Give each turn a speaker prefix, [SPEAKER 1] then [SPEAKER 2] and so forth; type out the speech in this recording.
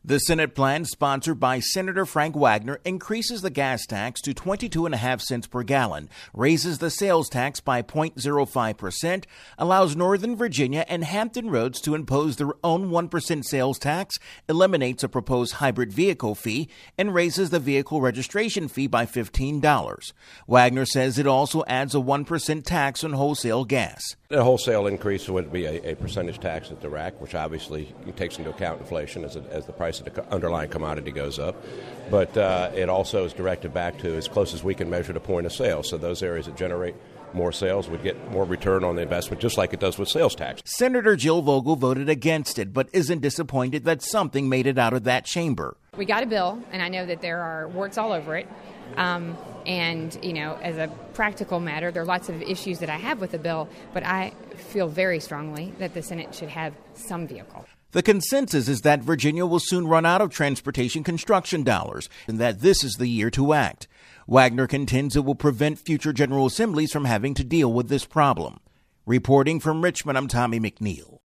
[SPEAKER 1] The Senate plan, sponsored by Senator Frank Wagner, increases the gas tax to 22.5 cents per gallon, raises the sales tax by 0.05%, allows Northern Virginia and Hampton Roads to impose their own 1% sales tax, eliminates a proposed hybrid vehicle fee, and raises the vehicle registration fee by $15. Wagner says it also adds a 1% tax on wholesale gas.
[SPEAKER 2] The wholesale increase would be a percentage tax at the rack, which obviously takes into account inflation as the price of the underlying commodity goes up. But it also is directed back to as close as we can measure the point of sale. So those areas that generate more sales would get more return on the investment, just like it does with sales tax.
[SPEAKER 1] Senator Jill Vogel voted against it, but isn't disappointed that something made it out of that chamber.
[SPEAKER 3] We got a bill, and I know that there are warts all over it. And, as a practical matter, there are lots of issues that I have with the bill, but I feel very strongly that the Senate should have some vehicle.
[SPEAKER 1] The consensus is that Virginia will soon run out of transportation construction dollars and that this is the year to act. Wagner contends it will prevent future General Assemblies from having to deal with this problem. Reporting from Richmond, I'm Tommy McNeil.